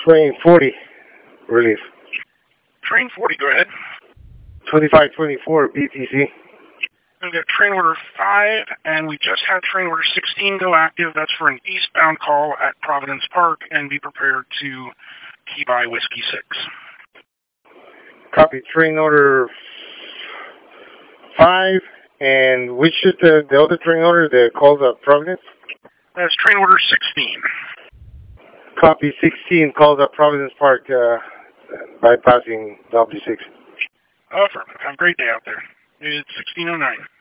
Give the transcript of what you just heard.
Train 40, relief. Train 40, go ahead. 2524, BTC. We've got train order 5, and we just had train order 16 go active. That's for an eastbound call at Providence Park, and be prepared to key by Whiskey 6. Copy. Train order 5, and which is the other train order that calls up Providence? That's train order 16. Copy. 16 calls up Providence Park, bypassing W6. Affirmative. Have a great day out there. It's 1609.